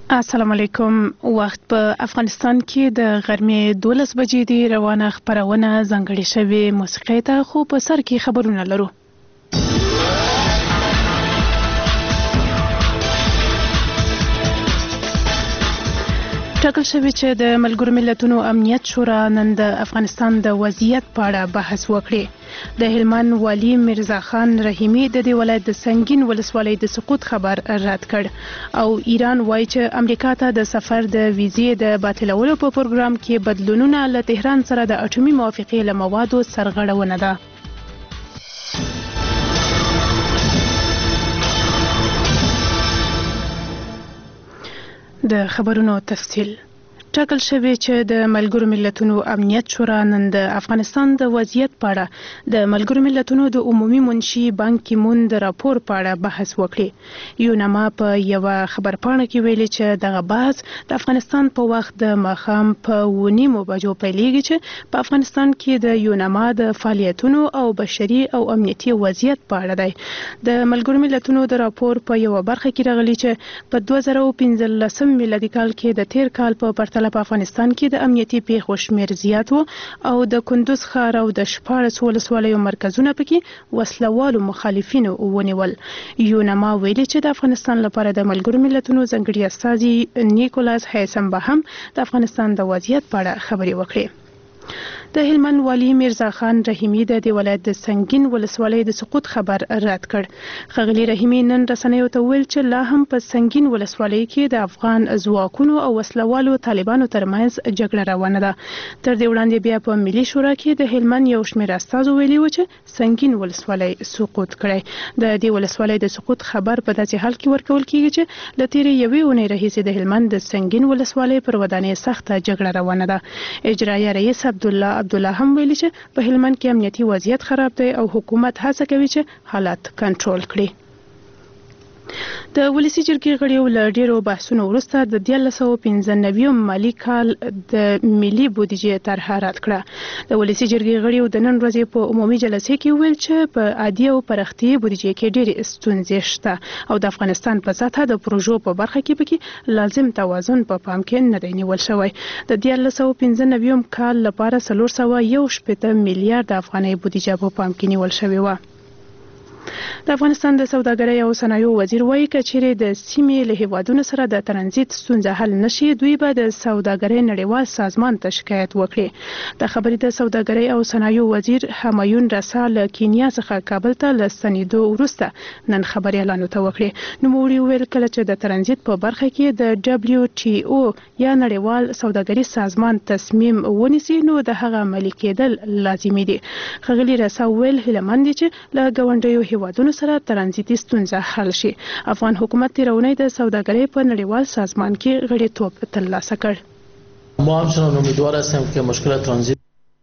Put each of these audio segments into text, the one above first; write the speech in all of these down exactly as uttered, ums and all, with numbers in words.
السلام علیکم. وخت په افغانستان کې د غرمې دولس بجې دی. روانه خبرونه ځانګړې شوې موسیقۍ ته، خو په سر کې خبرونه لرو. ټاکل شوی چې د ملګرو ملتونو امنیت شورا نن د افغانستان د وضعیت په اړه بحث وکړي. د هلمند والي میرزا خان رحیمي د دې ولایت د سنگین ولسوالۍ د سقوط خبر رد کړ، او ایران وایي چې امریکا ته د سفر د ویزې د باطلولو په پروګرام کې بدلونونه له تهران سره د اټومي موافقې له موادو سرغړونه ده. د خبرونو تفصیل. ټاکل شوی چې د ملګرو ملتونو امنیت شورا نن د افغانستان د وضعیت په اړه د ملګرو ملتونو د عمومي منشي بان کی مون د راپور په اړه بحث وکړي. یوناما په یو خبرپاڼه کې ویلي چې دغه بحث د افغانستان په وخت د ماښام په ونیمو بجو پیلېږي، چې په افغانستان کې د یوناما د فعالیتونو او بشري او امنیتي وضعیت په اړه دی. د ملګرو ملتونو د راپور په یو برخه کې راغلي چې په دوه زره او پنځلسم میلادي کال کې د تیر کال په پرتله په افغانستان کې د امنیتي پیښو شمېر زیات و، او د کندوز ښار او د شپاړس ولسوالیو مرکزونه پکې وسلوالو مخالفینو ونیول. یوناما ویلي چې د افغانستان لپاره د ملګرو ملتونو ځانګړي استازي نیکولاس هیسم به هم د افغانستان د وضعیت په اړه خبرې وکړي. د هلمند والي میرزا خان رحیمي د دې ولایت د سنگین ولسوالۍ د سقوط خبر رد کړ. ښاغلي رحیمي نن رسنیو ته ویل چې لا هم په سنگین ولسوالۍ کې د افغان ځواکونو او وسلوالو طالبانو ترمنځ جګړه روانه ده. تر دې وړاندې بیا په ملي شورا کې د هلمند یو شمېر استازو ویلي و چې سنگین ولسوالۍ سقوط کړی. د دې ولسوالۍ د سقوط خبر په داسې حال کې ورکول کیږي چې له تیرې یوې اونۍ راهیسې د هلمند د سنگین ولسوالۍ پر ودانۍ سخته جګړه روانه ده. اجرایه رئیس عبدالله عبدالله هم ویلي چې په هلمند کې امنیتي وضعیت خراب دی او حکومت هڅه کوي چې حالات کنټرول کړي. د ولسي جرګې غړیو له ډیرو بحثونو وروسته د دیارلس سوه پنځه نوي مالي کال د ملي بودیجې طرحه رد کړه. د ولسي جرګې غړیو د نن ورځې په عمومي جلسې کې ویل چې په عادي او پرختي بودیجې کې ډېرې ستونزې شته، او د افغانستان په سطحه د پروژو په برخه کې پکې لازم توازن په پام کې نه دی نیول شوی. د دیارلس سوه پنځه نوي کال لپاره څلور سوه یو شپېته میلیارډ افغانۍ بودیجه په پام کې نیول شوې وه. د افغانستان د سوداګرۍ او صنایعو وزیر وایي که چیرې د سیمې له هیوادونو سره د ترانزیت ستونزه حل نشي، دوی به د سوداګرۍ نړیوال سازمان ته شکایت وکړي. د خبرې د سوداګرۍ او صنایعو وزیر همایون رسا له کینیا څخه کابل ته له ستنېدو وروسته نن خبریالانو ته وکړي. نوموړي وویل کله چې د ترانزیت په برخه کې د ډبلیو ټي او یا نړیوال سوداګریز سازمان تصمیم ونیسي نو د هغه عملي کېدل لازمي دي. ښاغلي رسا وویل هیله مند دي چې له ګاونډیو هیوادونو سره ترانزیتي ستونزه حل شي. افغان حکومت تیر اونۍ د سوداګرۍ په نړیوال سازمان کې غړیتوب ترلاسه کړ. ما همچنان امیدوار هستم که مشکل ترانزیت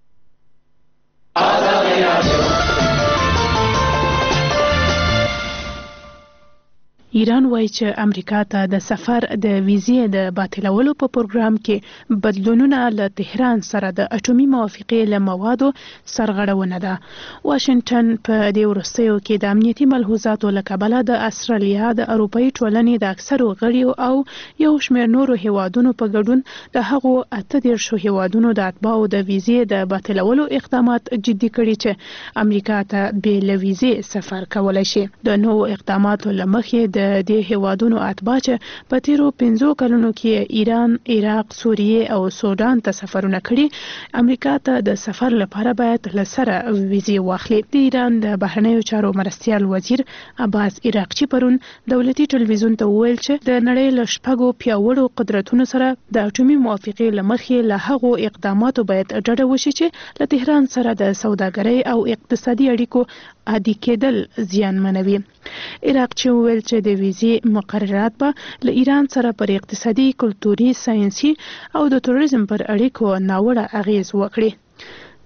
ایران وایي چې امریکا ته د سفر د ویزې د باطلولو په پروګرام کې بدلونونه له تهران سره د اټومي موافقې له موادو سرغړونه ده. واشنگټن په دې وروستیو کې د امنیتي ملحوظاتو له کبله د استرالیا د اروپایي ټولنې د اکثرو غړیو او یو شمېر نورو هیوادونو په ګډون د هغو اته دېرشو هیوادونو د اتباعو د ویزې د باطلولو اقدامات جدي کړي چې امریکا ته بې له ویزې سفر کولی شي. د نوو اقداماتو له مخې د د هیوادونو اتباع چې په تیرو پنځو کلونو کې ایران، عراق، سوریې او سودان ته سفرونه کړي، امریکا ته د سفر لپاره باید له سره ویزې واخلي. د ایران د بهرنیو چارو مرستیال وزیر عباس عراقچي پرون دولتي ټلویزیون ته وویل چې د نړۍ له شپږو پیاوړو قدرتونو سره د اټومي موافقې له مخې له هغو اقداماتو باید ډډه وشي چې له تهران سره د سوداګرۍ او اقتصادي اړیکو عادي کېدل زیانمنوي. عراقچي وویل چې د ویزې مقررات به له ایران سره پر اقتصادي، کلتوري، ساینسي او د توریزم پر اړیکو ناوړه اغیز وکړي.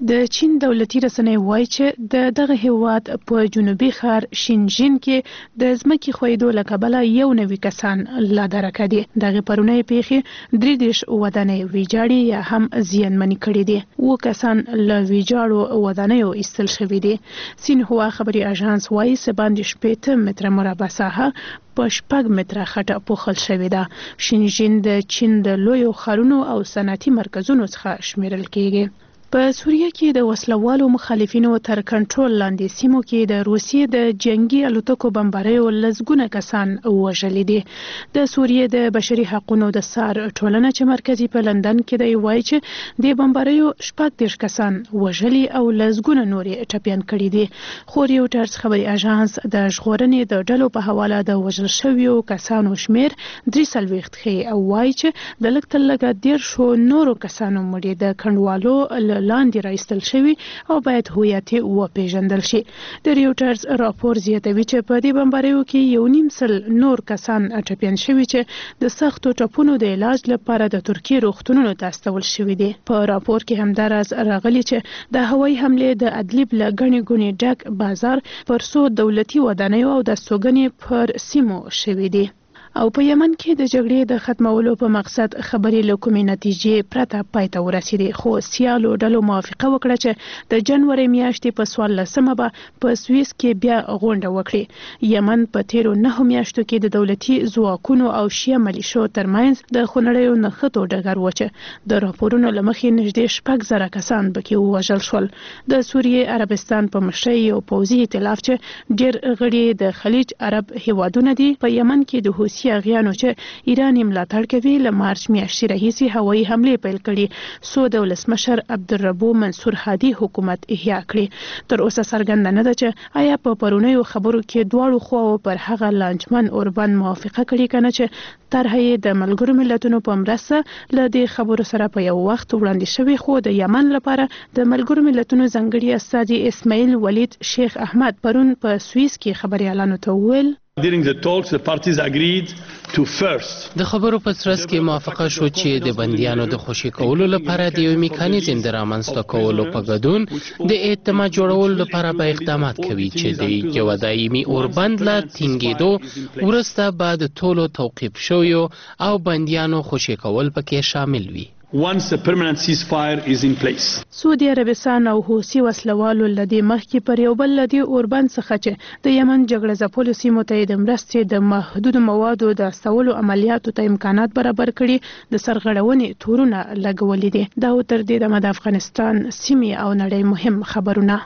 د چین دولتي رسنۍ وایي چې د دغه هیواد په جنوبي ښار شینجین کې د ځمکې ښویېدو له کبله یو نوي کسان لا درکه دي. دغه پرونی پیښې درې دېرش ودانۍ ویجاړې یا هم زیانمنې کړي دي. اووه کسان له ویجاړو ودانیو ایستل شوي دي. سینهوا خبري اژانس وایي چې باندې شپېته متره مربع ساحه په شپږ متره خټه پوښل شوې ده. شینجین د چین د لویو ښارونو او صنعتي مرکزونو څخه شمیرل کیږي. په سوریه کې د وسلوالو مخالفینو تر کنټرول لاندې سیمو کې د روسیې د جنگي الوتکو بمباریو لسګونه کسان وژلي دي. د سوریې د بشري حقوقو د سار ټولنه چې مرکزي په لندن کې دی وایي چې د بمباریو شپږ دېرش کسان وژلي او لسګونه نورې ټپیان کړي دي. خو ریوټرز خبري اژانس د ژغورنې د ډلو په حواله د وژل شویو کسانو شمیر درې څلوېښت ښیي او وایي چې د لږ تر لږه دېرشو نورو کسانو مړي د کنډوالو لاندې راایستل شوي او باید هویت یې وپیژندل شي. د ریوټرز راپور زیاتوي چې په دې بمباریو کې یو نیم سل نور کسان ټپیان شوي چې د سختو ټپونو د علاج لپاره د ترکیې روغتونونو ته استول شوي دي. په راپور کې همداراز راغلي چې د هوایي حملې د ادلب له ګڼې ګوڼې ډک بازار پر څو دولتي ودانیو او د استوګنې پر سیمو شوي دي. او په یمن کې د جګړې د ختمولو په مقصد خبرې له کومې نتیجې پرته پای ته ورسېدې. خو سیالو ډلو موافقه وکړه چې د جنوري میاشتې په څوارلسمه به په سویس کې بیا غونډه وکړي. یمن په تیرو نهو میاشتو کې د دولتي ځواکونو او شیعه ملیشو ترمنځ د خونړیو نښتو ډګر و چې د راپورونو له مخې نږدې شپږ زره کسان پکې ووژل شول. د سوریې عربستان په مشرۍ یو پوځي ائتلاف چې ډېر غړي د خلیج عرب هیوادونه دي په یمن کې د حوثي اغیانو چې ایران یې ملاتړ کوي له مارچ میاشتې راهیسې هوایي حملې پیل کړي څو د ولسمشر عبدالربو منصور هادي حکومت احیا کړي. تر اوسه څرګنده نه ده چې آیا په پرونیو خبرو کې دواړو خواو پر هغه لانجمن اوربند موافقه کړې کنه چې طرحه یې د ملګرو ملتونو په مرسته له دې خبرو سره په یو وخت وړاندې شوې. خو د یمن لپاره د ملګرو ملتونو ځانګړي استازي اسماعیل ولید شیخ احمد پرون په سویس کې خبريالانو ته وویل During the talks, the parties agreed to first. د خبرو په ترڅ کې موافقه شو چې د بندیانو د خوشي کولو لپاره د یو میکانیزم د رامنځته کولو په ګډون د اعتماد جوړولو لپاره به اقدامات کوي چې د یو دایمي اوربند له ټینګېدو وروسته بعد ټولو توقیف شویو او بندیانو خوشي کول پکې شامل وي. Once a permanent ceasefire is in place. سعودي عربستان او حوثي وسلوالو لدی مخکې پر یو بل لدی اوربند څخه چې د یمن جګړه ځپلو سیمو ته د مرستې د محدود موادو د استولو عملیاتو ته امکانات برابر کړي د سرغړونې تورونه لګولې دي. دا تر دې د افغانستان سیمې او نړۍ مهم خبرونه.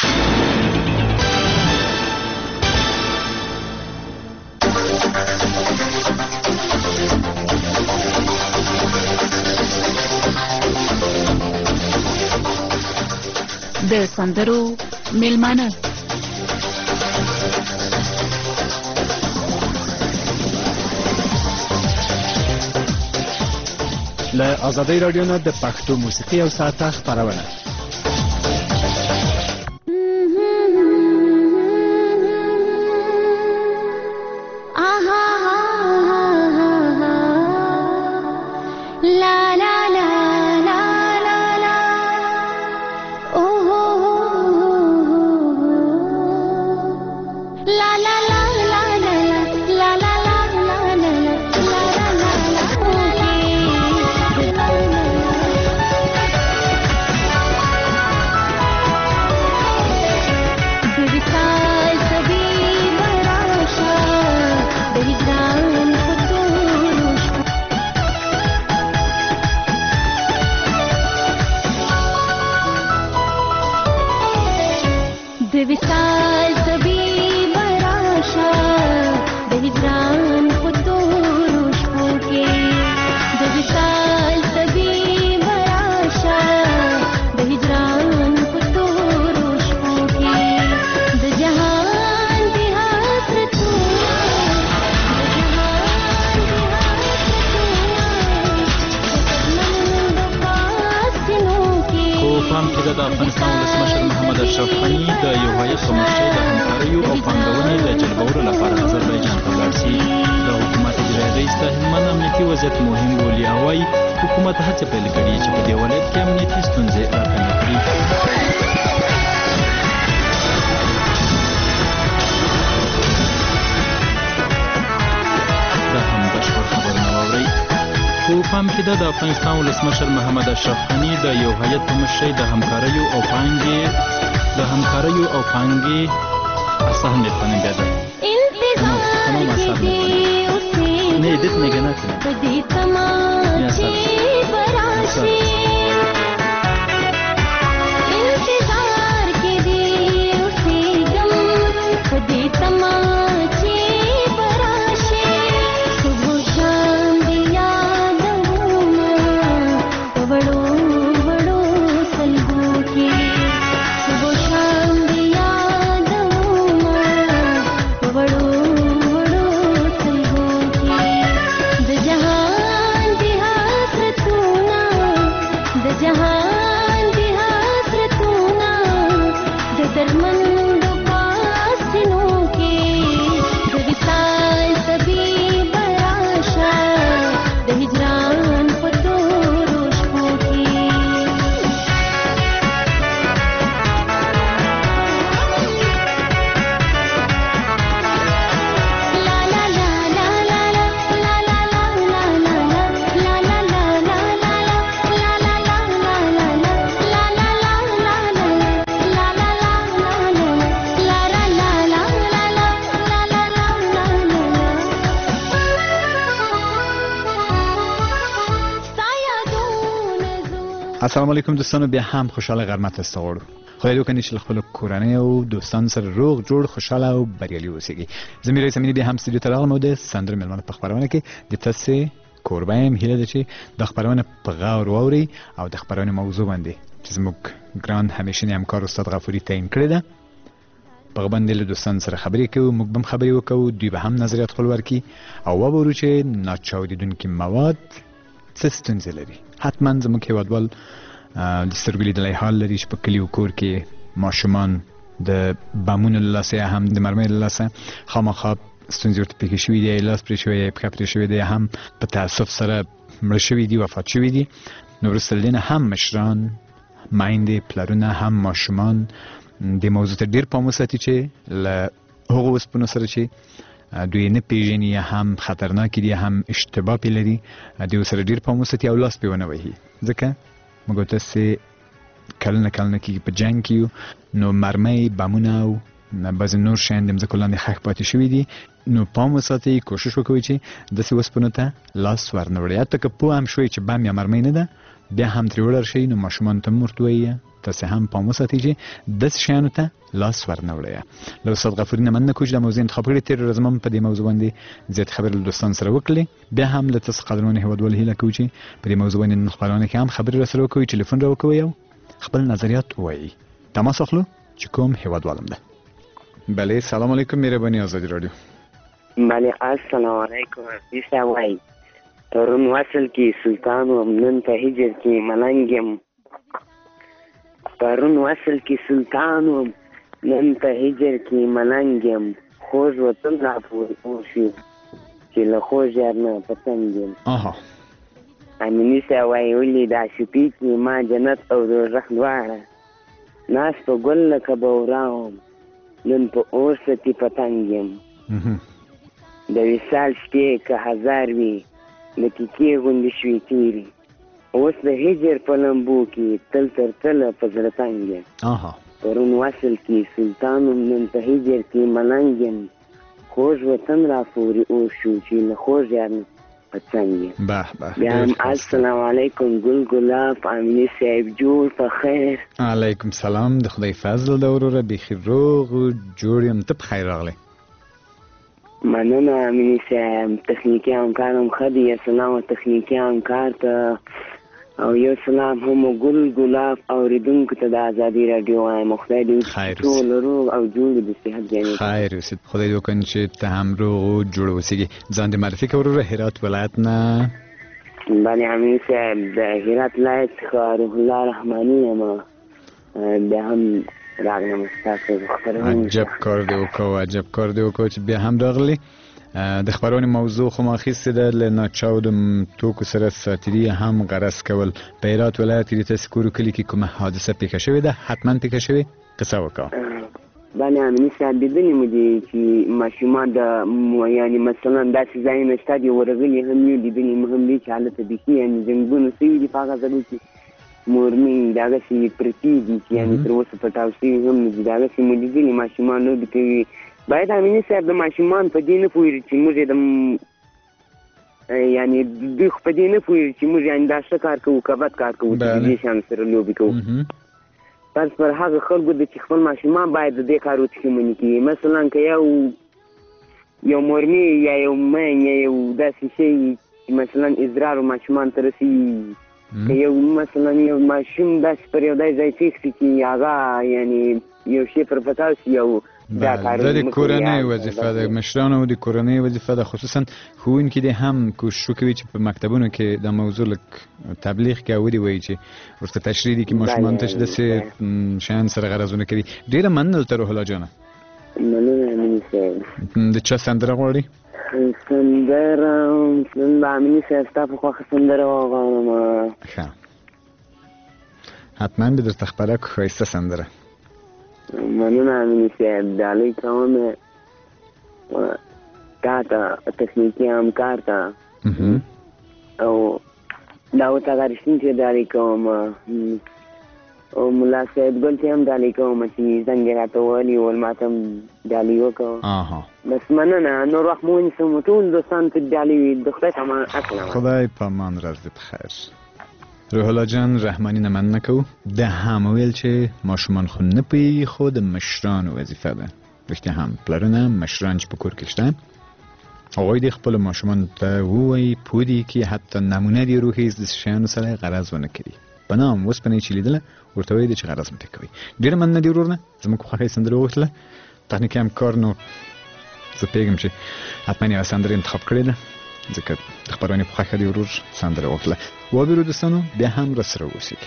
د سندرو میلمانه له آزادۍ راډیو نه د پښتو موسیقي او ساعته خپرونه. د افغانستان ولسمشر محمد اشرف غني د یو هیات په مشرۍ د همکاریو او پانګونې د جلبولو لپاره آذربایجان ته ولاړ شي. د حکومت اجرایي رئیس ته هلمند امنیتي امنیتي وضعیت مهم بولي او وايي حکومت هڅه پیل کړې چې په دې ولایت کې امنیتي ستونزې راکمې کړي. دا هم بشپړ خبرونه واورئ. په پام کې ده د افغانستان ولسمشر محمد اشرف غني د یو هیئت په مشرۍ د همکاریو او پانګې د همکاریو او پانګې اصلاح میکنیم بیاد. تمام تمام اصلاح میکنیم. نه ایدت نگه نکنیم. یا سر السلام علیکم دوستانو، بیا هم خوشحال غرمت است غواړو. خدای دې وکړي چې خپل کورنۍ او دوستان سره روغ جوړ خوشاله او بریالي اوسئ. زه مې رئیس امینی بیا هم استودیو ته راغلم او د سندرې مېلمانه په خپرونه کې د تاسې کوربه یم. هیله ده چې د خپرونه په غور واورئ او د خپرونې موضوع باندې چې زموږ ګران همیشنی همکار استاد غفوري تعیین کړې ده په هغه باندې له دوستانو سره خبرې کوو، موږ به هم خبرې وکړو، دوی به هم نظریات خپل ورکړي او وګورو چې ناچاودېدونکي مواد څه ستونزې لري. حتما زموږ هېوادوال د سترګو لیدلی حال لري چې په کلي او کور کې ماشومان د بمونو له لاسه یا هم د مرمۍ له لاسه خامخا ستونزې ورته پېښې شوي دي، لاس پرې شوی دی، پښه پرې شوې دی، هم په تاسف سره مړه شوي دي، وفات شوي دي. نو وروسته له دې نه هم مشران، میندې، پلرونه، هم ماشومان د موضوع ته ډېر پام وساتي چې له هغو اوسپنو سره چې دوی نه پیژني یا هم خطرناکې دي، هم اشتباه پې لري، دوی سره ډېر پام وساتي او لاس پې ونه وهي. ځکه موږ تاسې کلونه کلونه کېږي په جنګ کې یو، نو مرمۍ، بمونه او بعضې نور شیان د مځکو لاندې ښخ پاتې شوي دي. نو پام وساتئ، کوشش وکوئ چې داسې اوسپنو ته لاس ورنه وړئ. حتی که پوه هم شوئ چې بم یا مرمۍ نه ده، بیا هم ترې وډار شئ، نو ماشومانو ته هم ورته ووایئ، تاسې هم پام وساتئ چې داسې شیانو ته لاس ورنه وړئ. له استاد غفوري نه مننه کوم چې دا موضوع انتخاب کړې. تېره ورځ هم په دې موضوع باندې زیات خبرې له دوستانو سره وکړلې. بیا هم له تاسو قدرمنو هېوادوالو هیله کوو چې په دې موضوع باندې نن خپرونه کې هم خبرې راسره وکوئ، ټلیفون راوکوئ او خپل نظریات ووایئ. تماس اخلو چې کوم هېوادوالم ده. بله، سلام علیکم، مهرباني آزادي رادیو. بله، السلام علیکم. عزیزه وای پرون وصل کې سلطان وم، نن په هجر کې ملنګ یم. پرون وصل کې سلطان وم، نن په هجر کې ملنګ یم. خوږ وطن را پورې اوسي چې له خوږ یار نه پتنګ یم. امیني صاحب وایي ولې دا شپې کې ما جنت او دوزخ دواړه ناست په ګل لکه بورا وم، نن په اور ستي پتنګ یم. د وصال شپې که هزار وي دقیقې غوندې شوې تېرې، اوس د هجر په لمبو کې تل تر تله په زړه تنګ یم. پرون وصل کې سلطان وم، نن په هجر کې ملنګ یم. خوږ وطن را پورې اوس شو چې له خوږ یار نه پتنګ یم. بیا هم السلام علیکم ګل ګلاب، امیني صاحب جوړ په خیر. علیکم سلام، د خدای فضل ده وروره، بیخي روغ جوړ یم. ته په خیر راغلی؟ مننه امیني صاحب. تخنیکي همکار هم ښه دی. یو سلام تخنیکي همکار ته او یو سلام هم ګل ګلاب اورېدونکو ته د ازادي راډیو وایم. خدای دې وکړي ټول روغ او جوړ د صحت جانب. خیر اوسې، خدای دې وکړي چې ته هم روغ او جوړ اوسېږي. ځان دې معرفي کړه وروره. هرات ولایت نه؟ بله امیني صاحب، د هرات ولایت څخه روح الله رحماني یم. بیا هم راغلم ستاسو خبرونه. عجب کار دې وکړو، عجب کار دې وکړو چې بیا هم راغلی. د خبرونې موضوع خو ما اخیستې ده له ناچاودو توکو سره ساتیري هم غرض کول. په هرات ولایت کې د تاسې کور کلي کې کومه حادثه پیښه شوې ده؟ حتما پیښه شوې، قصه وکړه. بله امیني صاحب لیدلي مو دي چې ماشومان د یعنې مثلا داسې ځایونه شته دي ورغلي هم یو لیدلي مو هم دي چې هلته بیخي یعنې جنګونه شوي دي په هغه ځایو کې مورمې دغسې پرتې دي چې یعنې تر اوسه پټاو شوي هم نه دي. دغسې مو لیدلي ماشومان لوبې کوي. باید امیني صاحب د ماشومان په دې نه پوهېږي چې موږ یې د یعنې دوی خو په دې نه پوهېږي چې موږ یعنې دا ښه کار کوو که بد کار کوو چې د دې شیانو سره لوبې کوو. بس پر هغه خلکو د چې خپل ماشومان باید د دې کار وڅښمنې کړي. مثلا که یو یو مورمې یا یو مین یا یو داسې شی مثلا اضرار ماشومان ته رسي، که یو مثلا یو ماشوم داسې پر یو دای ځای پېښ شي چې هغه یعنې یو شی پر پتاو شي او دا د کورنۍ وظیفه ده، مشرانو د کورنۍ وظیفه ده، خصوصا ښوونکي دې هم کوشش وکوي چې په مکتبونو کې دا موضوع لږ تبلیغ کړي او ووایي چې ورته تشریح دي چې ماشومان ته چې داسې شیان سره غرض ونه کوي. ډېره مننه درته روح الله جانه. مننه امیني صاحب. د چا سندره غواړې؟ سندره امیني صاحب ستا په خوښه سندره وغواړم. ښه، حتما به درته خپره کړو ښایسته سندره. مننه امیني صاحب. ډالۍ کوم تا ته تخنیکي همکار ته او داود اغا رښتین ته ډالۍ کوم او ملا سید ګل ته هم ډالۍ کوم چې زنګ یې راته ووهلي ول ما ته هم ډالۍ وکړه. بس مننه. نور وخت مو ونیسم ټول دوستانو ته ډالۍ وي. د خدای په امان. السلام. خدای په امان. ورځ دې بخیر. روح الله جان رحمانی نه مننه کوو. د هم ویل چې ماشومان خو نه پوهېږي خو د مشرانو وظیفه ده. رښتیا هم پلرونه مشران چې په کور کې شته هغوی دې خپلو ماشومانو ته ووایي پوه دي کې حتی نمونه دې روهیز د شیانو سره غرض ونه کړي. په نام اوسپنې چې لیدله ورته وایي چې غرض مه ترې کوئ. ډېره مننه دې ورور نه زموږ په خوښۍ سندره وغوښتله. تخنیکي همکار نو زه پوهېږم چې حتما یوه سندره انتخاب کړې ده ځکه د خپرونې په خوښه دې ورور سندره وغوښتله. وابېرو دوستانو بیا هم راسره اوسئ.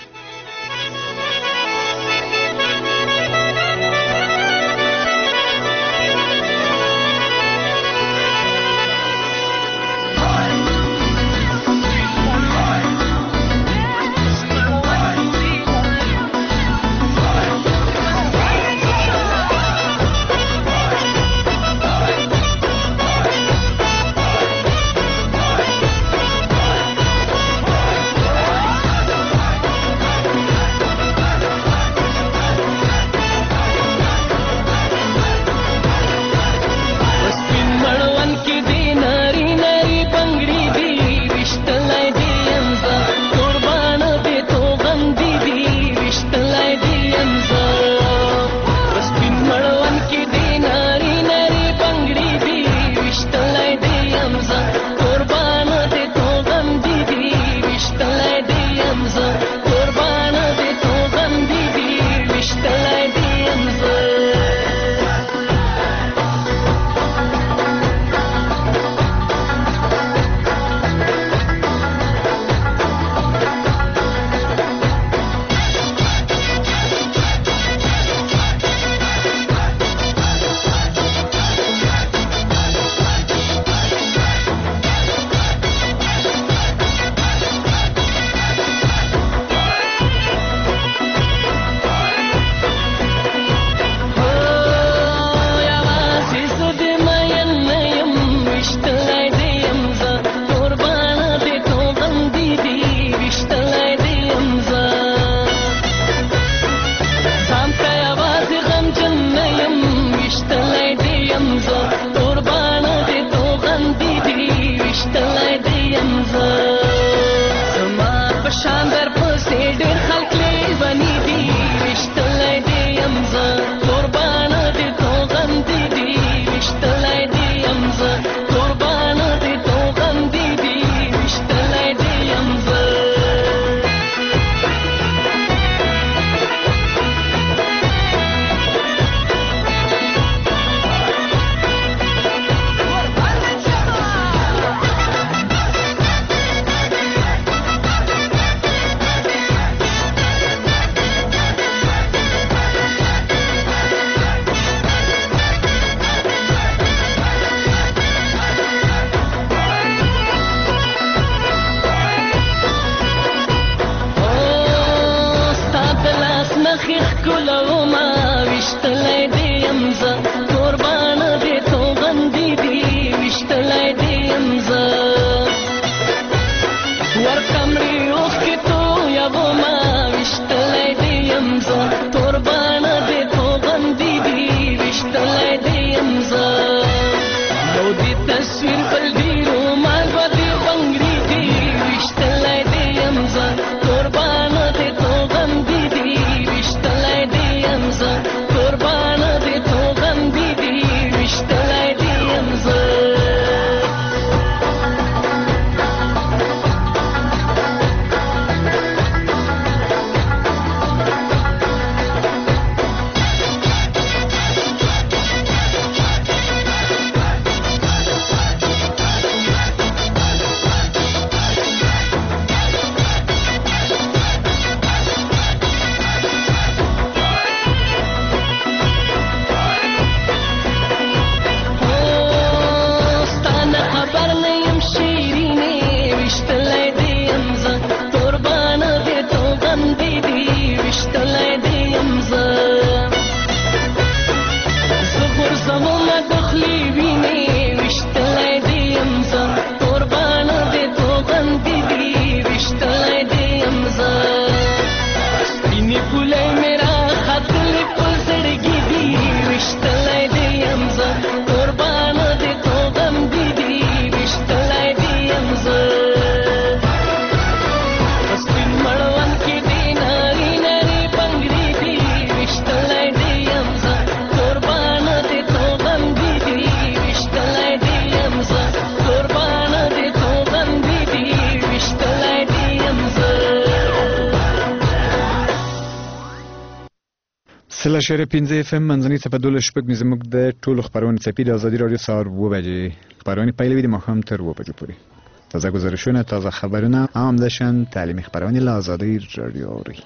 سل شعر پنځه اف ام منځنۍ څپه دولس شپږ زموږ د ټولو خبرونې څپې د ازادي راډیو سهار اوه بجې خبرونه پیلوي د ماښام تر اوه بجو پورې. تازه گزارشونه، تازه خبرونه، همداشان تعلیمي خبرونه له ازادي راډیو اوري.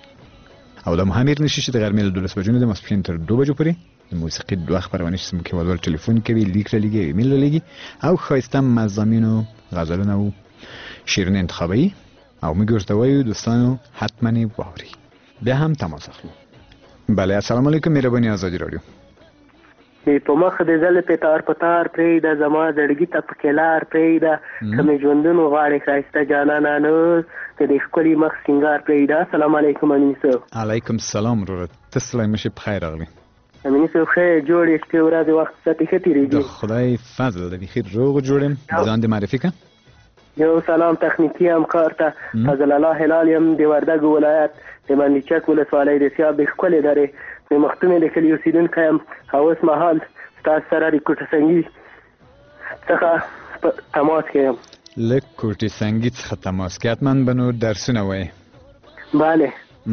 او د مهمیر نشي چې د غرمې له دولس بجو نه د ماسپښین تر دوه بجو پورې د موسیقي دوه خبرونه چې زموږ کېوالوال ټلیفون کوي، لیک لګي، ایمیل لګي او ښایسته مضامینو، غزلونه او شیرین انتخابي او موږ ورته وایو دوستانو حتما یې واوري. بیا هم تماس اخلو. بله، السلام علیکم، مهرباني ازادي راډیو. په مخ د زل په تار په تار پرېږده، زما زړګي ته پکې لار پرېږده، که مې ژوندون وغواړې ښایسته جانانه نو د دې ښکلي مخ سینګار پرېږده. السلام علیکم امین صاحب. علیکم السلام وروره، ته سلام مشي په خیر راغلی. امین صاحب ښه جوړ یې، شپې ورځې وخت ساتې ښه تېرېږي؟ د خدای فضل دی، بېخي روغ جوړ یم. ځان دې معرفي کړه. یو سلام تخنیکي همکار ته، فضل الله هلال یم، د وردګو ولایت د منډیچک ولسوالۍ د سیاب د ښکلې درې د مختومې د کلي اوسېدونکی یم او اوس مهال ستاسو سره د کوټه سنګي څخه تماس کې یم. له کوټې سنګي څخه تماس کې حتما به نو درسونه وایې؟ بله.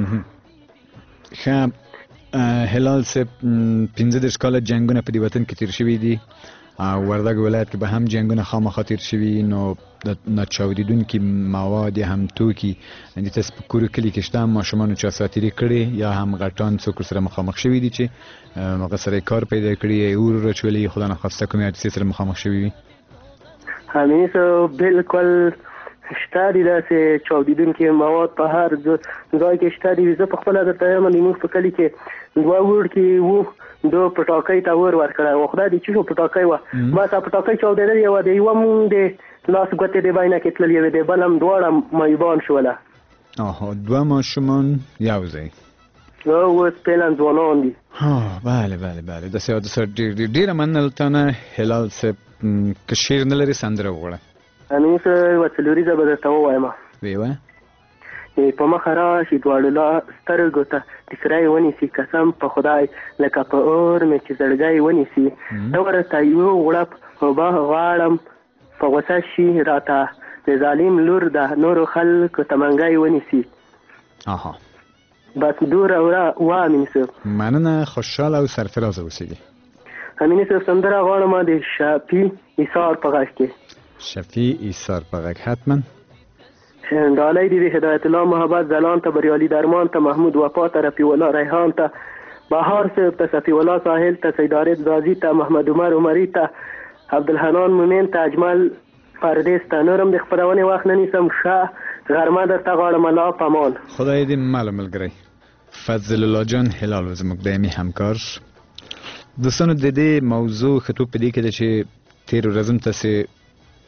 ښه، هلال صاحب پنځه دېرش کاله جنګونه په دې وطن کې تېر شوي دي او وردګ ولایت کې به هم جنګونه خامخا تېر شوي، نو د ناچاودېدونکي مواد یا هم توکي د تاسو په کور کلي کې شته؟ ماشومانو چا ساتیري کړې یا هم غټان څوک سره مخامخ شوي دي چې هغه سره کار پیدا کړي یا اور راچولي، خدا نخواسته کومې حادثې سره مخامخ شوي وي؟ امین صاحب بالکل شته دي داسې چاودېدونکي مواد په هر ځای کې شته دي. زه په خپله درته وایم زموږ په کلي کې دوه وړکي وو، دو پټاکۍ ته ور ورکړی و، خدای دې چې شو پټاکۍ وه، بس هغه پټاکۍ چاودېدلې وه، د یوه هم د لاس ګوتې د بینه کې تللې وې، د بل هم دواړه معیوبان شوله. آها، دوه ماشومان یو ځای؟ اوس فعلا ځوانان دي. بله بله بله، داسې حادثه ډېر ډېر ډېره مننه تا نه هلال صاحب. که شعر نه لرې سندره وغواړه. امین صاحب یوه څلوریزه به درته ووایم. ویې وایه. په مخه راشي دواړو لا سترګو ته ټیکری ونیسي، قسم په خدای لکه په اور مې چې زړګی ونیسي، ته ورته یو غړپ اوبه غواړم په غوسه شي راته د ظالم لور د نورو خلکو تمنګی ونیسي. آها، بس دوره وره وا امین صاحب. مننه، خوشحاله او سرفرازه اوسېږي. امین صاحب سندره غواړم د شفیع ایثار په غږ کې. شفیع ایثار په غږ حتما. ډالۍ دي د هدایت الله محبت زلان ته، بریالي درمان ته، محمود وفا ته، رفیع الله ریحان ته، بهار صاحب ته، صفی الله ساحل ته، سید عارف غازي ته، محمد عمر عمري ته، عبدالحنان مومن ته، اجمل پردیس ته. نورم د خپرونې وخت نه نیسم، ښه غرمه درته غواړم. الله پامان. خدای دې مل ملګری فضل الله جان هلال زموږ دایمي همکار. دوستانو، د دې موضوع خطوب په دې کې ده چې تېرو ورځو تاسې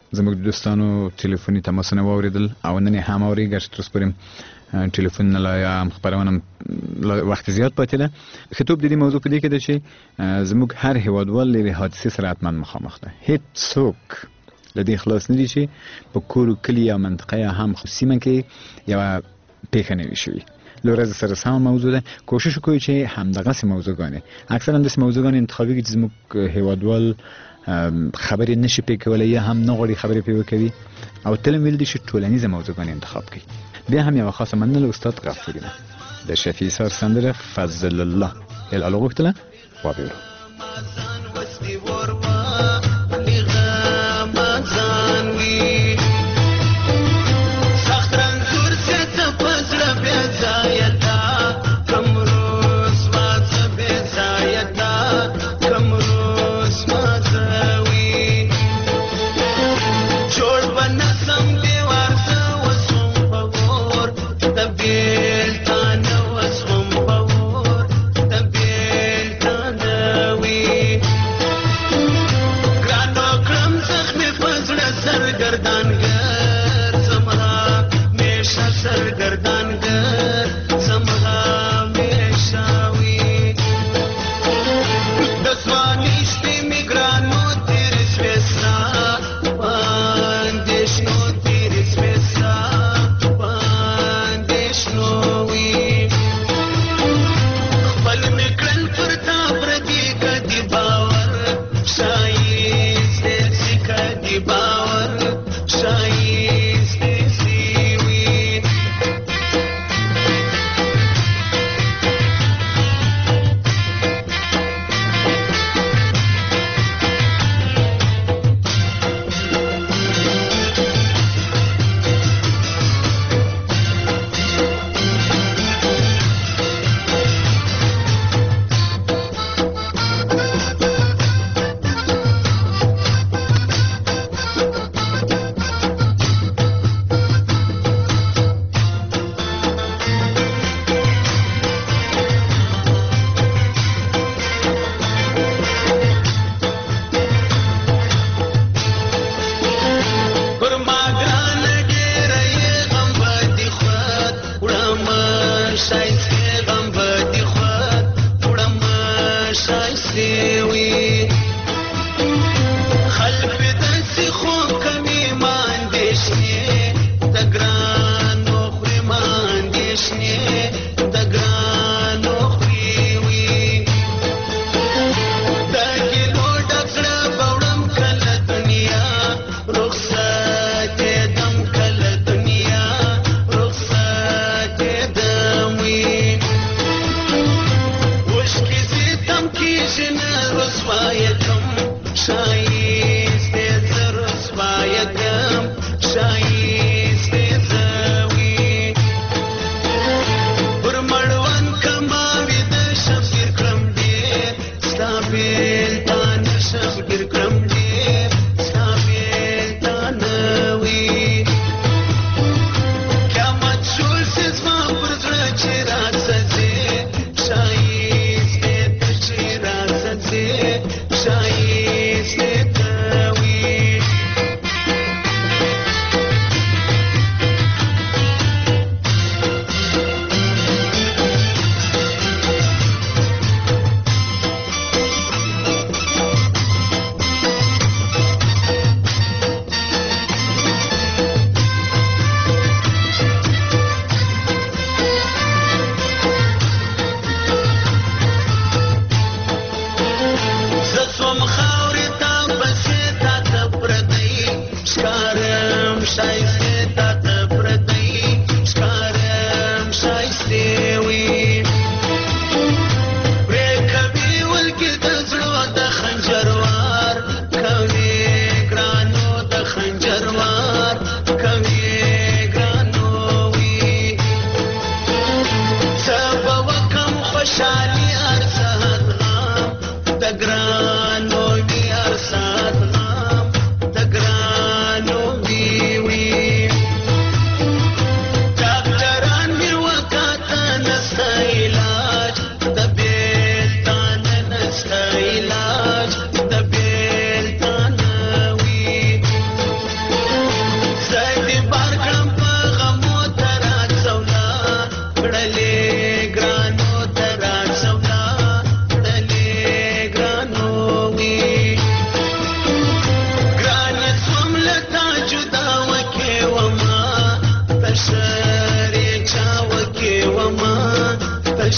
زموږ دوستانو ټلیفوني تماسونه واوریدل او نن هم اوري ګر تر سپریم ټلیفون نه لا هم خبرونه وخت زیات پاتې ده. خطوب د دې موضوع په دې کې ده چې زموږ هر هیوادوال له حادثې سره حتما مخامخ ده. هیڅ څوک له دې خلاص نه دي چې په کور کلی یا منطقه یا هم خو سیمه کې یو پیښه نه وي شوې. له ورځې سره سم موضوع ده. کوشش وکړئ چې همدغسې موضوعګانې اکثرا داسې موضوعګانې انتخابي کړي چې زموږ هیوادوال خبرې نشي پې کولی یا هم نه غواړي خبرې پې وکوي او تل ویل دي چې ټولنیزه موضوعګانې انتخاب کړي. بیا هم یوه خاصه مننه له استاد غفوري نه د شفیع سار سندره فضل الله الالو غوښتله وابیرو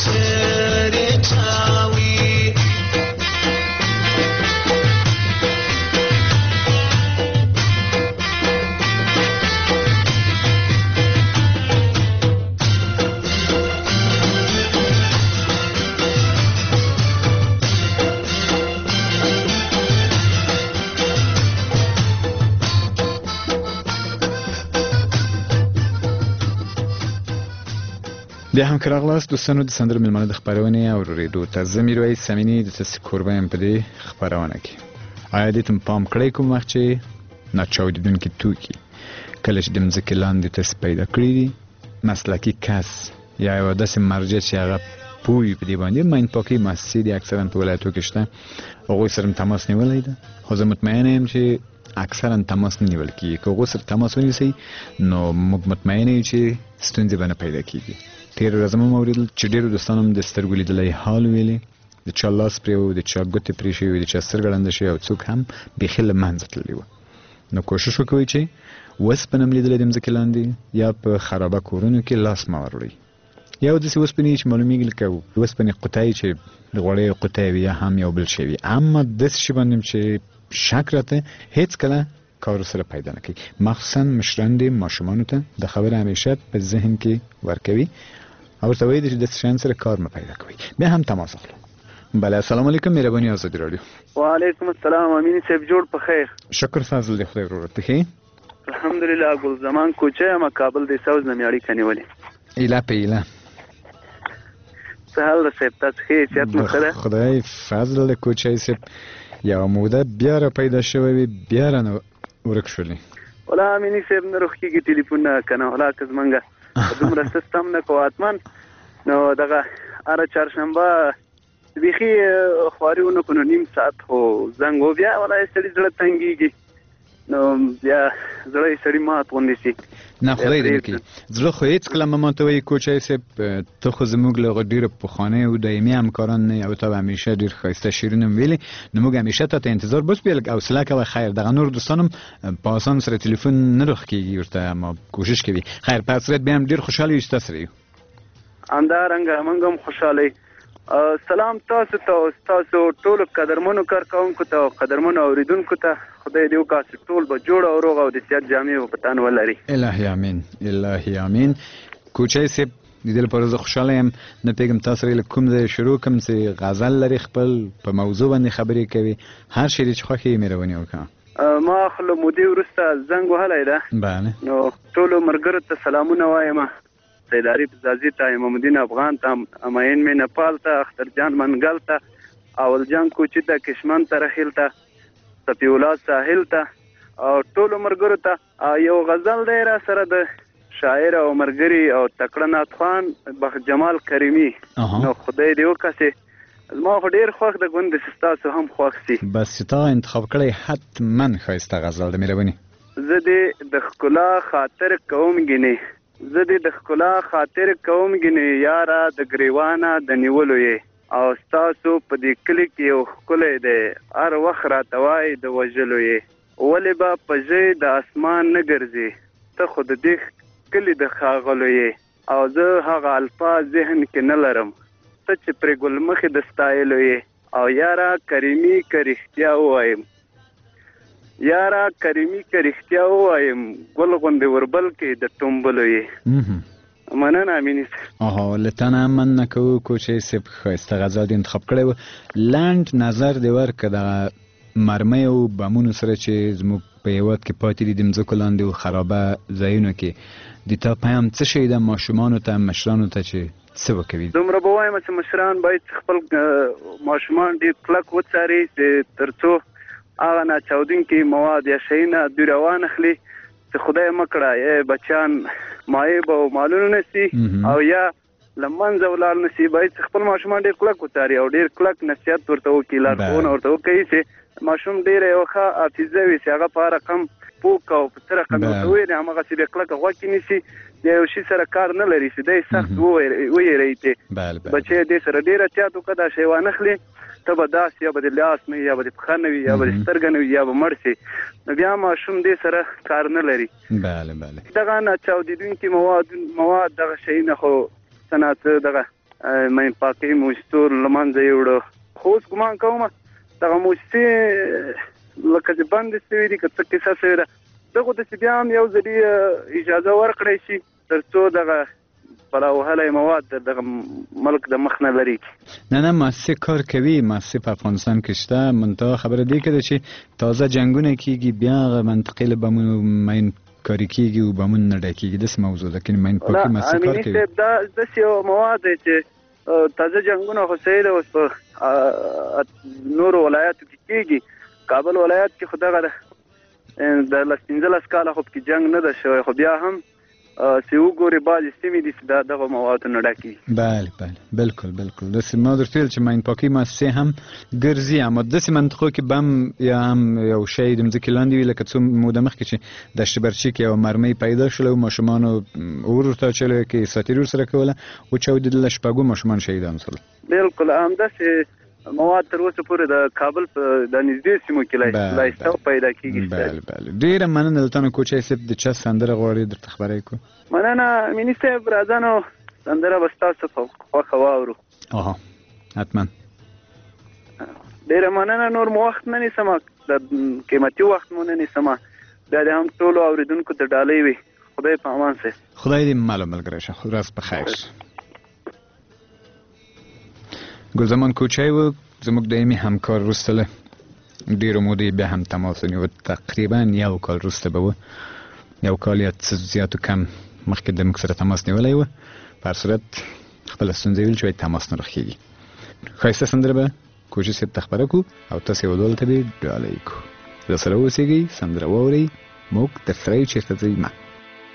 بیا هم که راغلاست دوستانو د سندرو میلمانه د خپرونې اورېدو ته زه میرویس امینی د تاسې کوربه یم په دې خپرونه کې. آیا دې ته پام کړی کوم وخت چې ناچاودېدونکي توکي کله چې د مځکې لاندې تاسې پیدا کړي دي مسلکي کس یا یوه داسې مرجع چې هغه پوه وي په دې باندې ماین پاکۍ مؤسسې دي اکثرا په ولایتو کې شته هغوی سره م تماس نیولی ده خو زه مطمئنه یم چې اکثرا تماس نه نیول کېږي که هغوی سره تماس ونیسئ نو موږ مطمئنه یو چې ستونزې به نه پیدا کېږي. تېره ورځ مو اورېدل چې ډېرو دوستانو هم د سترګو لیدلی حال ویلې د چا لاس پرې و د چا ګوتې پرې شوي د چا سترګه ړنده شوې او څوک هم بیخي له منځه تللي وو. نو کوشش وکوئ چې اوسپنه هم لیدلی د مځکې لاندې یا په خرابه کورونو کې لاس مه وروړئ. یا داسې اوسپنې چې معلومېږي لکه اوسپنې قطۍ چې د غوړیو قطۍ وي یا هم یو بل شی وي اما داسې شي باندې چې شک راته هېڅکله کار سره پیدا نه کوي مخصوصا مشران دې ماشومانو ته د خبره همیشه په ذهن کې ورکوي او ورته وایي چې داسې شیانو سره کار مه پیدا کوئ. بیا هم تماس اخلو. بله السلام علیکم مهرباني آزادي راډیو. وعلیکم السلام امین صاحب جوړ په خیر. شکر فضل دی خدای ورور ته ښې الحمدلله ګل زمان کوچه یم کابل د ساوز نه مې اړیکه نیولې. ایله په ایله څه حال ده صاحب تاسو ښې صحت مو ښه ده؟ خدای فضل دی کوچی صاحب یوه موده بیا را پیدا شوی وي بیا رانه ورک شولې. ولا امیني صاحب نه روښ کېږي ټلیفون نه که نه ولا که زمونږ دومره سیستم نه کوو حتما نو دغه هره چهارشنبه بیخي خواري ونه کړو نو نیم ساعت خو زنګ و بیا ولا یې سړي زړه تنګېږي نو بیا زړه یې سړي مات غوندې شي. نه خدای دې وکړي زړه خو هېڅکله مه ماتوئ کوچی صاحب ته خو زموږ له هغه ډېره پخوانۍ او دایمي همکاران نه یې او ته به همیشه ډېر ښایسته شعرونه م ویلې نو موږ همیشه تا ته انتظار بس بیا لږ حوصله کوه خیر دغه نور دوستان هم په اسان سره تلیفون نه روښ کېږي ورته اما کوشش کوي خیر په اکثریت بیا هم ډېر خوشحاله یو چې تا سره یو. همدارنګه موږ هم خوشحاله یو. سلام تاسو ته ستاسو ټولو قدرمنو کارکوونکو ته او قدرمنو اورېدونکو ته خدای دې وکړي ټول به جوړ او روغ او د صحت جامې په تن ولري. الهي امین الهي امین. کوچی صاحب د دې لپاره زه خوشحاله یم نه پوهېږم تاسو سره له کوم ځایه شروع کړم چې غزل لري خپل په موضوع باندې خبرې کوي هر شی دې چې خوښ یې مهرباني وکړه. ما خو له مودې وروسته زنګ وهلی ده بله نو ټولو ملګرو ته سلامونه وایم سید عارف زازي ته امام الدین افغان ته امین مې نپال ته اختر جان منګل ته اول جان کوچي ته کشمن ته رحیل ته صفي الله ساحل ته او ټولو ملګرو ته یو غزل دی را سره د شاعر او ملګري او تکړه ناتخوان بخت جمال کریمي نو خدای دې وکړي زما خو ډېر خوښ ده ګوندې چې ستاسو هم خوښ سي. بس چې تا انتخاب کړی حتما ښایسته غزل ده مهرباني. زه دې د ښکلا خاطر کوم ګینې زه دې د ښکلا خاطر کوم ګینې یاره د ګریوانه د نیولو یې او ستاسو په دې کلي کې یو ښکلی دی هر وخت راته وایي د وژلو یې ولې به په ژۍ د اسمان نه ګرځې ته خو د دې کلي د ښاغلو یې او زه هغه الفاظ ذهن کې نه لرم ته چې پرې ګلمخې د ستایلو یې او یاره کریمي که رښتیا ووایم یاره کریمي که رښتیا ووایم ګل غوندې وربل کې د ټومبلو یې. مننه امیني صاحب. آها له تا نه هم مننه کوو کوچی صاحب ښایسته غزل دې انتخاب کړی و لنډ نظر دې ورکړه دغه مرمۍ او بمونو سره چې زموږ په هېواد کې پاتې دي د مځکو لاندې او خرابه ځایونو کې د تا پیام څه شی ده ماشومانو ته مشرانو ته چې څه وکوي؟ دومره به وایم چې مشران باید خپل ماشومان ډېر کلک وڅاري چې تر څو هغه ناچاودونکي مواد یا شیونه دوی راوانخلي چې خدای مه کړه یا بچیان مایب او مالونه نه سي او یا له منځه ولاړ نه سي باید خپل ماشومان ډېر کلک وڅاري او ډېر کلک نصیحت ورته وکړي لارښوونه ورته وکوي چې ماشوم ډېره یوه ښه حافظه وي چې هغه په هر رقم پوک او په څه رقم ورته وویلي هماغسې بیا کلکه غوږ کې نیسي یا یو شي سره کار نه لري چې دی سخت ویروي چې بچی دې سره ډېر احتیاط وکړه دا شی وانخلي ته به داسې یا به د لاس نه وي یا به د پښه نه وي یا به د سترګه نه وي یا به مړ شي نو بیا ماشوم دې سره کار نه لري. بله بله دغه ناچاودېدونکي مواد مواد دغه شیونه خو صنعت دغه مې پاکي موستور لمانځه یوړو خو اوس ګمان کوم دغه موستي لکه چې بندې شوي دي که څه کیسه شوې ده دغو ته چې بیا هم یو ځلي اجازه ورکړی شي تر څو دغه پلاوهلی مواد دغه ملک د مخ نه لري نه نه مؤسسې کار کوي مؤسسې په افغانستان کې شته منتها خبره دی که ده چې تازه جنګونه کیږي بیا هغه منطقې له بمونو مین کاری کیږي او بمون نه ډکیږي داسې موضوع ده که مین پاکي مؤسسې کار کوي دا داسې یو مواد دی چې تازه جنګونه خو صحیح ده اوس په نورو ولایاتو کې کیږي کابل ولایت کې خو دغه د لس پنځلس کاله خو پکې جنګ نه ده شوی خو بیا هم چې وګوري بعضې سیمې دي چې دا دغه موادو نه ډکې بله بله بالکل بالکل داسې ما درته ویل چې ماین پاکي مؤسسې هم ګرځي اما داسې منطقو کې بم یا هم یو شی د مځکې لاندې وي لکه څو موده مخکې چې دشت برچي کې یوه مرمۍ پیدا شوله او ماشومانو اور ورته اچولی کې ساتیري ورسره کوله وچاودېدله شپږو ماشومان شهیدان شول بالکل همداسې مواد تر اوسه پورې د کابل په د نږدې سیمو کې لایسته پیدا کېږي بله بله ډېره مننه له تا نه کوچی صاحب د چا سندره غواړې درته خبره یې کړو مننه امیني صاحب راځه نو سندره به ستاسو په خوښه واورو اها حتما ډېره مننه نور مو وخت نه نیسم د قیمتي وخت مو نه نیسم بیا دې هم ټولو اورېدونکو ته ډالۍ وي خدای په امان شه خدای دې مل ملګری شه ورځ په خیر ګلزمان کوچی و زموږ دایمي همکار وروسته له ډېرو مودې بیا هم تماس ونیو تقریبا یو کال وروسته به و یو کال یا څه زیات و کم مخکې د موږ سره تماس نیولی و په هر صورت خپله ستونزه ویل چې باید تماس نه راخېږي ښایسته سندره به کوچي صاحب ته خپره کړو او تاسې یو ډول ته به یې ډالۍ کړو راسره اوسېږئ سندره واورئ موږ درسره یو چېرته ځئ مه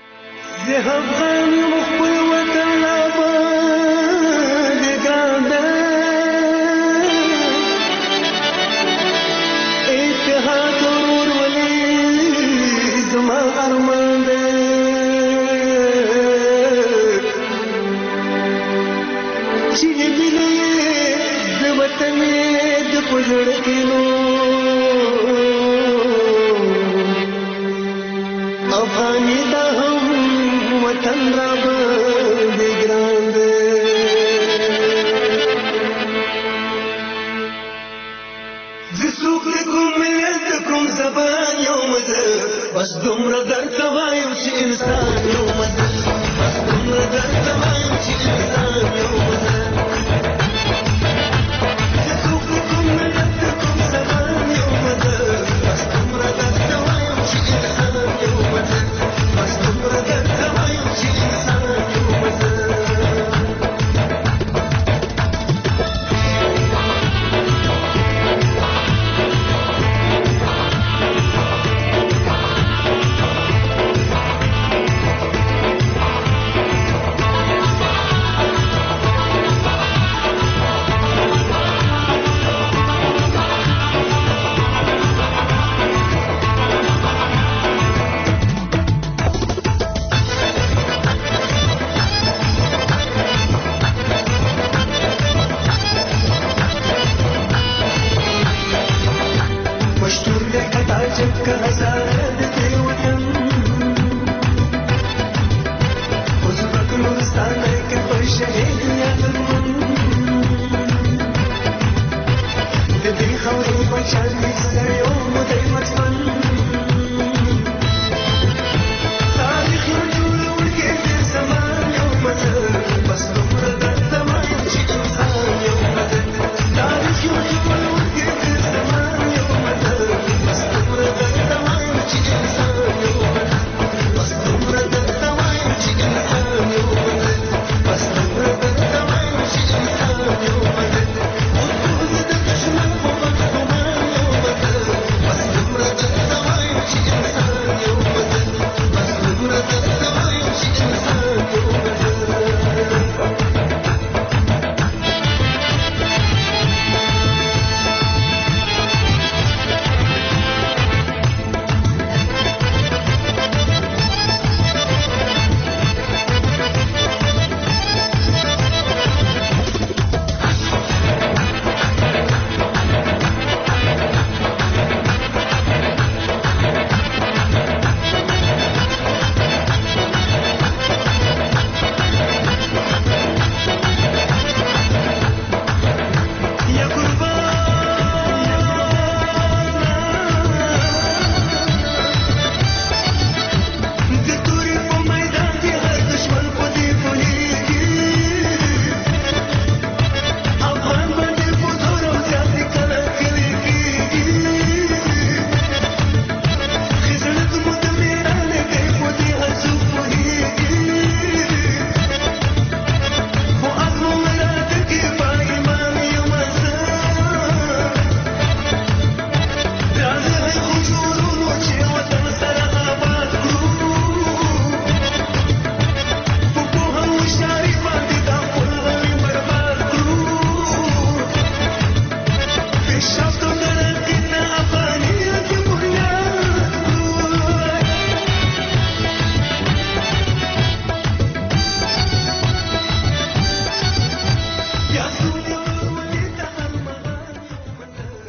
افغانی دا هم وطن را باندې ګران دی زه څوک د کوم ملت د کوم زبان یم زه بس دومره درته وایم چې انسان یم زه بس دومره درته وایم چې انسان یم زه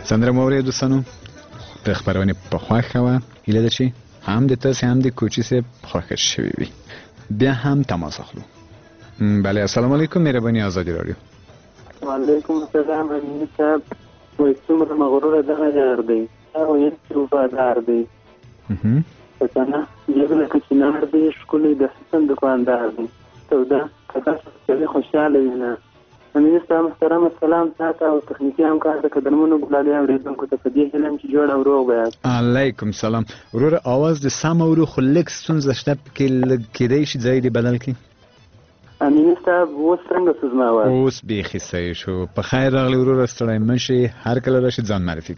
سندره مو اورېدو دوستانو د خبرونې په خوښه وه هیله ده چې هم د تاسې هم د کوچي صاحب خوښه شوې وي بیا هم تماس اخلو بله السلام علیکم مهرباني ازادي راډیو وعلیکم السلام امین صاحب وایي څومره مغروره دغه یار دی هغه ویل چې وفادار دی که نه جګ لکه چنار دی ښکلی د حسن دوکاندار دی توده که داسې کوي خوشحاله وي نه امین صاحب محترم السلام تاته او تخنیکي همکار د قدرمنو ګلالي اورېدونکو ته په دې هیله یم چې جوړ او روغ به یاست علیکم سلام وروره اواز د سم اورو خو لږ ستونزه شته پکې لږ کیدای شي ځای دې بدل کړي امین صاحب اوس څنګه څه زما وایي اوس بیخي صحیح شو په خیر راغلی وروره ستړی مه شي هر کله راشي ځان معرفي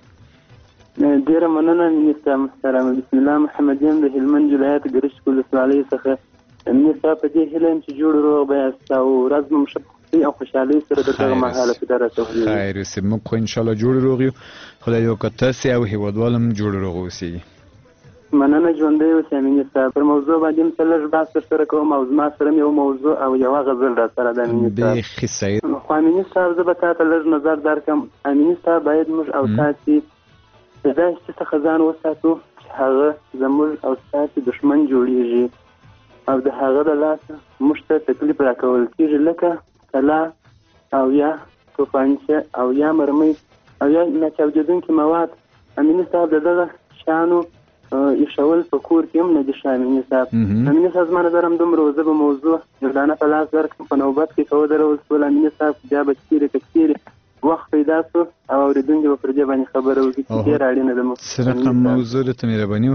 کړه ډېره مننه امین صاحب محترمه بسم الله محمد یم د هلمند ولایت ګرشک ولسوالۍ څخه امین صاحب په دې هیله یم چې جوړ روغ به یاست او ورځ مو ښه او خوشحالۍ سره د دغه مهاله په در رسولي خیر اوسې موږ خو انشاءالله جوړ روغ یو خدای دې وکړه تاسې او هېوادوال هم جوړ روغ اوسېږي مننه ژوندی اوسې امین صاحب پر موضوع باندې هم څه لږ بحث درسره کوم او زما سره هم یو موضوع او یوه غزل را سره ده امین صاحب بیخي صحیح خو امین صاحب زه به تا ته لږ نظر درکړم امین صاحب باید موږ او تاسې د داسې څه څخه ځان وساتو چې هغه زموږ او ستاسې دښمن جوړېږي او د هغه د لاسه موږ ته تکلیف راکول کېږي لکه کلا او یا توپانچه او یا مرمۍ او یا ناچاودېدونکي مواد امین صاحب د دغه شیانو ایښول په کور کې هم نه دي ښه امین صاحب امین صاحب زما نظر هم دومره زه به موضوع یو دانه په لاس درکړم په نوبت کې که ودرول شول امین صاحب بیا به چېرې که چېرې وخت پیدا شو او اورېدونکي به پر دې باندې خبره وکړي چې ډېره اړینه ده څه رقم موضوع درته مهرباني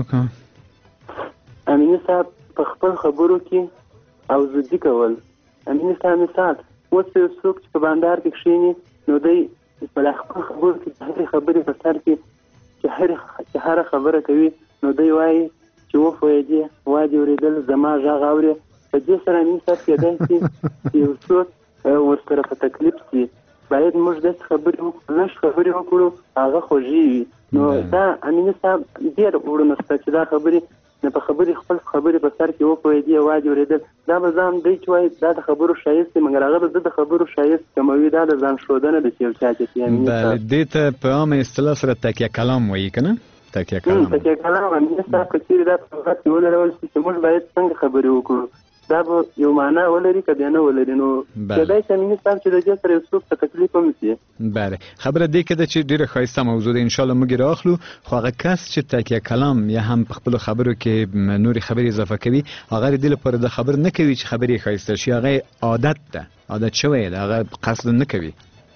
وکړه امین صاحب په خپل خبرو کې او زدي کول امین صاحب مثال اوس یو څوک چې په بانډار کې کښېني نو دی په خپل خبرو کې د هرې خبرې په سر کې چې هره خبره کوي نو دی وایي چې وفویدې وا دې اورېدل زما غږ اورې په دې سره امین صاحب کېدای شي چې یو څوک ورسره په تکلیف شي باید موږ داسې خبرې وکړو لږ خبرې وکړو هغه خوږې وي نو دا امین صاحب ډېر وړونه شته چې دا خبرې نه په خبرې خپل خبرې په سر کې وپوهېدې وا دې اورېدل دا به ځان دی چې وایي دا د خبرو ښایست دی مګر هغه به زه د خبرو ښایست کموي دا د ځان ښودنه ده چې یو چا کې امین بله دې ته په عامه اصطلاح سره تکیه کلام وایي که نه تکیه کلام تکیه کلام امین صاحب که چېرې دا په لغت کې ولرول شي چې موږ باید څنګه خبرې وکړو دا به یو معنا ولري که بیا نه ولري نو کېدای شي امین صاحب چې د دې سره یو څوک ته تکلیف هم شي بله خبره دې کې ده چې ډېره ښایسته موضوع ده انشاءالله موږ یې رااخلو خو هغه کس چې تکیه کلام یا هم په خپلو خبرو کې نورې خبرې اضافه کوي هغه د دې لپاره د خبر نه کوي چې خبرې یې ښایسته شي هغه عادت ده عادت شوی ده هغه قصد نه کوي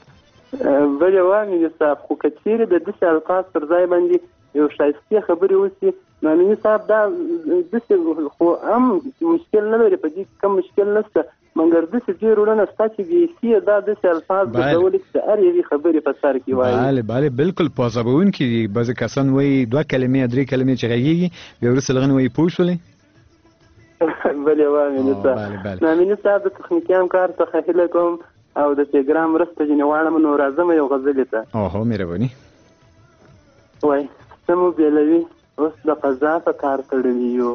بلې وه امین صاحب خو که چېرې د داسې الفاظ پر ځای باندې یو ښایستې خبرې وشي نو امین صاحب دا داسې خو هم مشکل نه لري په دې کې کم مشکل نشته مګر داسې ډېر وړونه شته چې بېخي دا داسې الفاظ ګرځولي چې د هر یوې خبرې په سر کې وایي بله بله بلکل پازابوونکي دي بعضې کسان وایي دوه کلمې درې کلمې چې غږېږي بیا وروسته له هغه نه وایي پوه شولې بلې وه امین صاحب نو امین صاحب د تخنیکي همکار څخه هیله کوم او د ټیګرام مرسته ځینې غواړم نو راځم یو غزلې ته اوهو مهرباني وایي څه مو بېلوي اوس د قضا په کار تړلي یو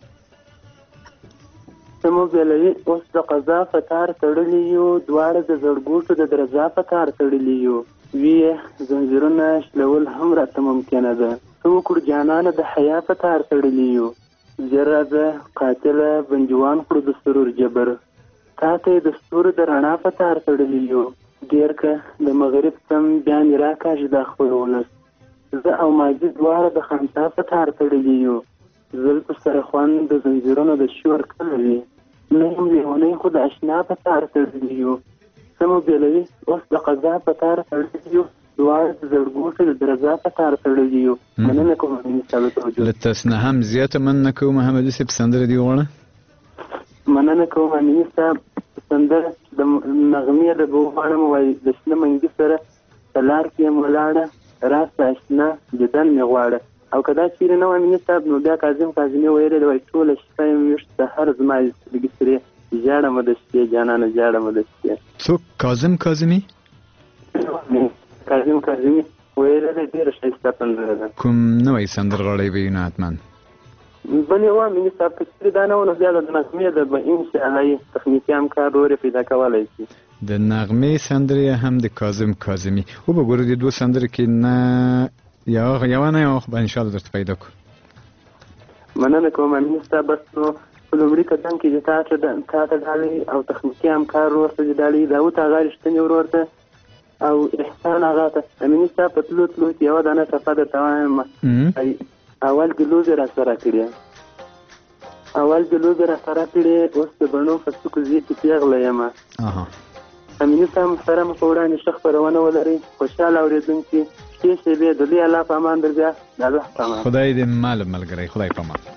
څه مو بېلوي اوس د قضا په کار تړلي یو دواړه د زړګوټو د درزا په کار تړلي یو ویې زنځیرونه شلول هم راته ممکنه ده څه وکړو جانانه د حیا په کار تړلي یو ژر راځه قاتله بندیوان کړو د سرور جبر تا ته یې د ستورو د رڼا په تار تړلي یو ډېر که د مغرب سم بیا مې راکاږي دا خپل ولس زه او ماجد دواړه د خندا په تار تړلي یو زلفو سره خوند د زنځیرونو د شور کله وي نه یم لیونی خو د اشنا په تار تړلي یو څه مو بېلوي اوس د قضا په تار تړلي یو دواړه د زړګوټو د درزا په تار تړلي یو مننه کوم امین صاحب توجه له تاسو نه هم زیاته مننه کوم محمد یوسف سندره دې وغواړه مننه کوم امین صاحب سندره د نغمې د وغواړم وایي د شنه منګي سره په لار کې یم ولاړه راسته اشنا دیدن مې غواړه او که دا چېرې نه وای امین صاحب نو بیا کاظم کاظمي ویلی دی وایي ټوله شپه یم ویښ سهر زما سترګې سرې ژاړمه د شپې جانانه ژاړمه د شپې څوک کاظم کاظمي کاظم کاظمي ویلی دی ډېره ښایسته سندره ده کوم نوی سندرغاړی به وي نو حتما بلې وه امین صاحب که چېرې دا نه و نو بیا د نغمې د به انشاءالله تخنیکي همکار رورې پیدا کولی شي د نغمې سندرې هم د کاظم کاظمي. او به ګورو د دوه سندرې کې نه یا یو نه یو به ان شاء الله درته پیدا کو. مننه کوم امین صاحب. بس نو په لومړي قدم کې د تاته د تاته ډالۍ او تخنیکي همکار ورته د ډالۍ داوود هغه رښتینی ورور ته او احسان هغه ته. امین صاحب په تلو تلو کې یوه دانه صفحه درته وایم. اول کې لوبې راسره کړې اول کې لوبې راسره کړې اوس د بڼو په څوکو ځای کې پیغله یم. امین صاحب سره مو په وړاندې ښه خپرونه ولرئ. خوشحاله اورېدونکي ښې شېبې د لوی الله په امان در بیا د الله په امان. خدای دې مال ملګری. خدای په امان.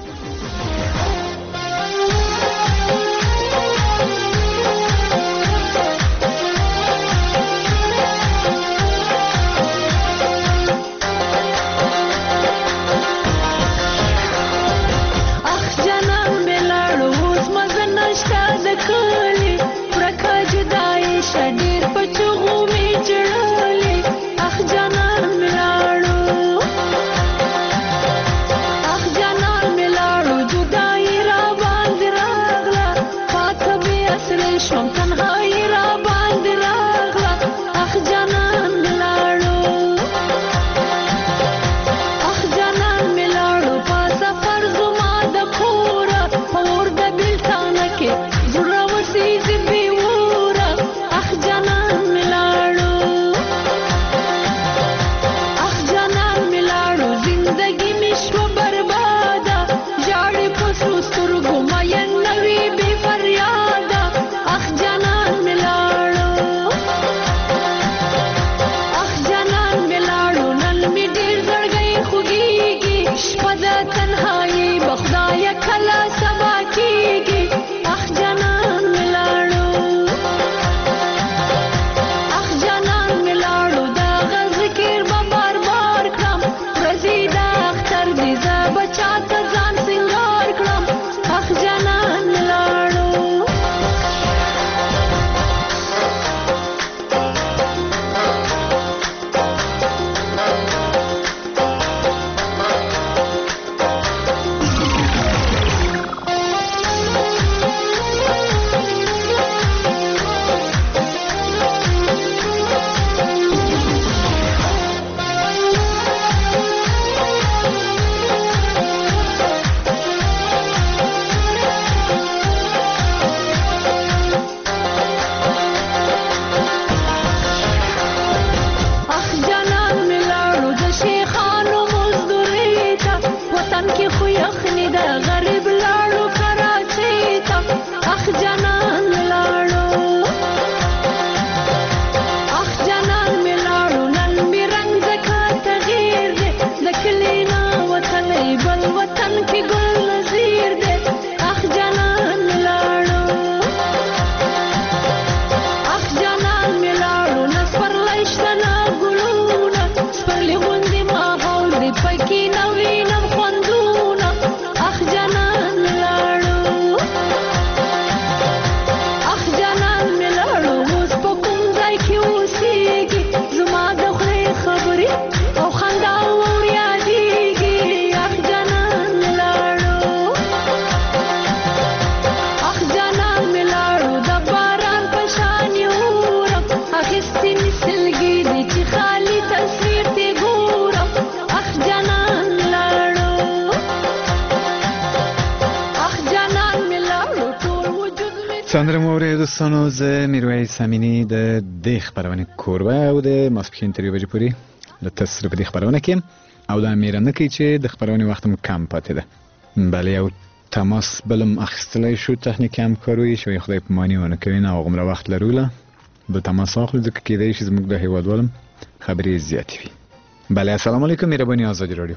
سندره مورد دوستانو زه میرویس امینی د دې خبرونه کوربه او د ماسپښین تر یوه بجې پورې له تاسو سره په دې خبرونه کې او دا میرانه کوي چې د خبرونې وخت مو کم پاتې ده. بله یو تماس بلم اخیستلی شو تخنیکي همکاروي چې خدای په مانی ونه کوي نه هغومره وخت لروله به تماس اخلو ځکه کیدای شي زموږ د هیوادوالم خبرې زیاتې وي. بله السلام علیکم مهرباني آزادي راډیو.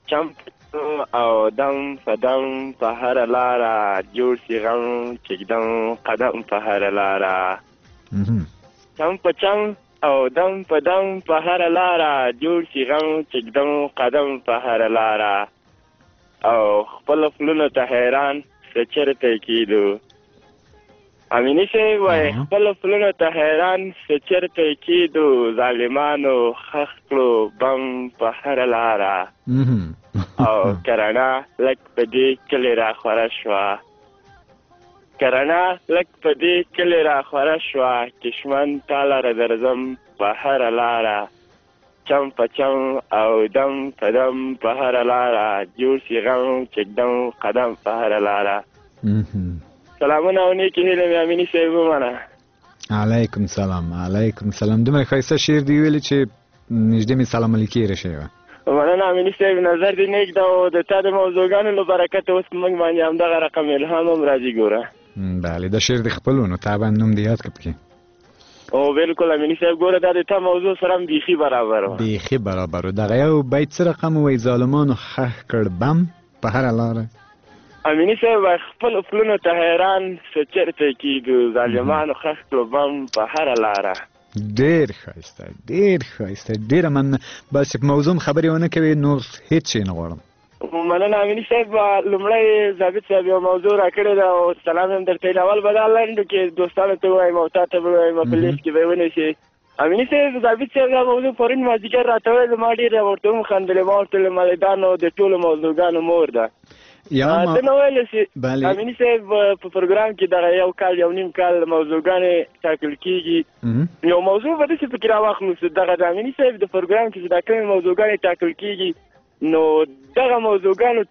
او دم په دم په هره لاره جوړ شي غم چږدم قدم په هره لاره چم په چم او دم په دم په هره لاره جوړ شي غم چږدم قدم په هره لاره او خپل خپلونو ته حیران څه چېرته کېدو. امیني صاحب وایي خپل خپلونو ته حیران څه چېرته کېدو ظالمانو ښخ کړو بم په هره لاره او کرانه لږ په دې کلي راخوره شوه لکه رڼا لږ په دې کلي راخوره شوه کشمن تا لره درځم په هره لاره چم په چم او دم په دم په هره لاره جوړ سي غم چکدم قدم په هره لاره. سلامونه او نیکې هیلې مې امیني صاحب ومنه. علیکم سلام علیکم سلام. دومره ښایسته شعر دی ویلی چې نږدې مې سلام علیکې رشی وه. مننه امیني صاحب نظر دې نیک ده او د تا د موضوعګانو له برکته اوس موږ باندې همدغه رقم الهام هم راځي ګوره. بله دا شعر د خپلو نو طبعا نوم دې یاد کړه پکې. او بالکل امینی صاحب ګوره دا د تا موضوع سره هم بیخي برابر و بیخي برابر و. دغه یو بیت څه رقم وایي ظالمانو خښ کړ بم په هره لاره. امینی صاحب خپل پلونو ته حیران څه چېرته کېږو ظالمانو خښ کړو بم په هره لاره. ډېر ښایسته ډېر ښایسته ډېره مننه. بس په موضوع خبرې ونه کوې نور هېڅ شی نه غواړم. مننه امینی صاحب. لومړی ضابط صاحب یو موضوع راکړې ده او سلام هم درته اول به دا لنډو کې دوستانو ته ووایم او تا ته به ووایم په لیست کې به یې ونیسې. امیني صاحب ضابط صاحب دا موضوع پرون مازدیګر راته ویل ما ډېر ورته وخندلې ما ورته ویل ملیدانو د ټولو موضوعګانو مور ده. ده نه ویل چې امیني صاحب په پروګرام کې دغه یو کال یو نیم کال موضوعګانې ټاکل کېږي یو موضوع به داسې پکې راواخلو چې دغه د امیني صاحب د پروګرام کې چې دا کومې موضوعګانې ټاکل کېږي نو دغه موضوعګانو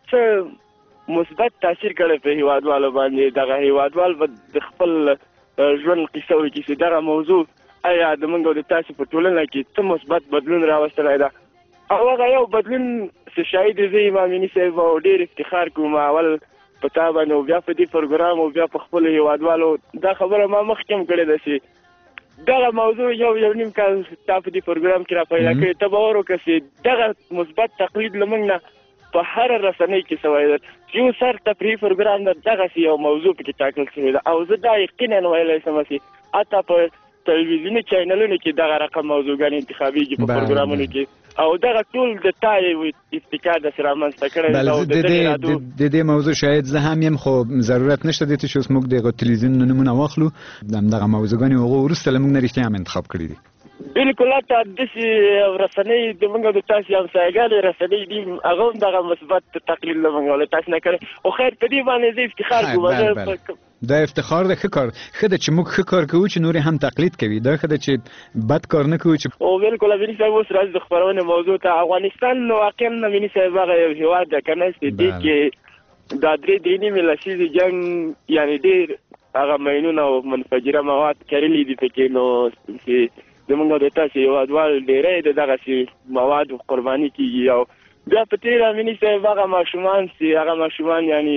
څه مثبت تاثیر کړی په هیوادوالو باندې. دغه هیوادوال به د خپل ژوند قصه وکړي چې دغه موضوع آیا د موږ او د تاسو په ټولنه کې څه مثبت بدلون راوستلی ده او هغه یو بدلون چې شاهد زه یم امیني صاحب او ډېر افتخار کوم اول په تا باندې او بیا په دې پروګرام او بیا په خپلو هیوادوالو دا خبره ما مخکې هم کړې ده چې دغه موضوع یو یو نیم کال تا په دې پروګرام کې را پیدا کړې ته باور وکړه چې دغه مثبت تقلید له موږ نه په هره رسنۍ کې سوی ده چې یو سر تفریحي پروګرام ده دغسې یو موضوع پکې ټاکل شوې ده او زه دا یقینا ویلی شم چې حتی په تلویزیوني چینلونو کې دغه رقم موضوعګانې انتخابېږي په پروګرامونو کې او دغه ټول د تا یو ابتکار داسې رامنځته کړی ده. د دې موضوع شاید زه هم یم خو ضرورت نشته دې ته چې اوس موږ دغه تلویزیون نومونه واخلو همدغه موضوعګانې هغو وروسته له موږ نه رښتیا هم انتخاب کړي دي. بالکل حتی داسې رسنۍ د موږ او د تاسې همسایګانې رسنۍ دي هغه هم دغه مثبت تقلید له موږ او له تاسې نه کړی خو خیر په دې باندې زه افتخار کوم. دا افتخار ده ښه کار ښه ده چې موږ ښه کار کوو چې نور هم تقلید کوي دا ښه ده چې بد کار نه کوو چې او بالکل امیني صاحب اوس راځي د خپرونې موضوع ته. افغانستان واقعا امیني صاحب هغه یو هېواد ده که نه چې دې کې دا درې درې نیمې لسیزې جنګ یعنې ډېر هغه مینونه او منفجره مواد کرلي دي پکې نو چې زموږ او د تاسې هېوادوال ډېری د دغسې موادو قرباني کېږي او بیا په تېره امیني صاحب هغه ماشومان چې هغه ماشومان یعنې